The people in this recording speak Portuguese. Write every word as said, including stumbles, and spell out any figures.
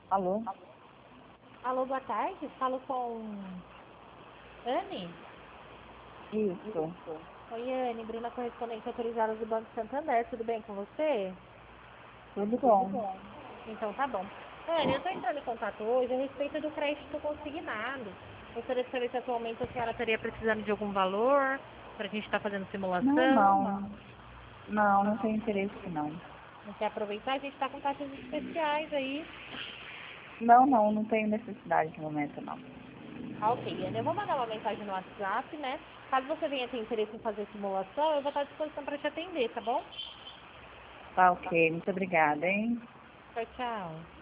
Alô? Alô, boa tarde. Falo com Anne. Isso. Oi, Anne. Bruna, correspondente autorizada do Banco Santander. Tudo bem com você? Tudo bom? Então tá bom. Anne, eu estou entrando em contato hoje a respeito do crédito consignado. Gostaria de saber se atualmente a senhora estaria precisando de algum valor para a gente estar fazendo Não, simulação. não. Não, não tenho interesse não. Não quer aproveitar? A gente está com taxas especiais aí. Não, não, não tenho necessidade de momento não. Ah, ok, Anne. Eu vou mandar uma mensagem no WhatsApp, né? Caso você venha ter interesse em fazer simulação, eu vou estar à disposição para te atender, tá bom? Tá ok, muito obrigada, hein? Tchau, tchau.